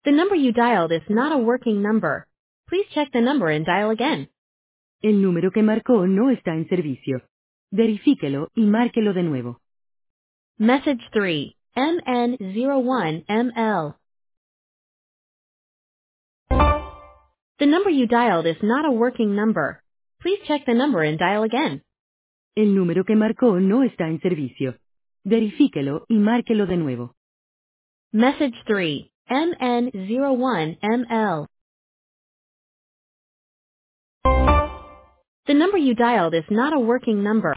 The number you dialed is not a working number. Please check the number and dial again. El número que marcó no está en servicio. Verifíquelo y márquelo de nuevo. Message 3, MN01ML. The number you dialed is not a working number. Please check the number and dial again. El número que marcó no está en servicio. Verifíquelo y márquelo de nuevo. Message 3, MN01ML. The number you dialed is not a working number.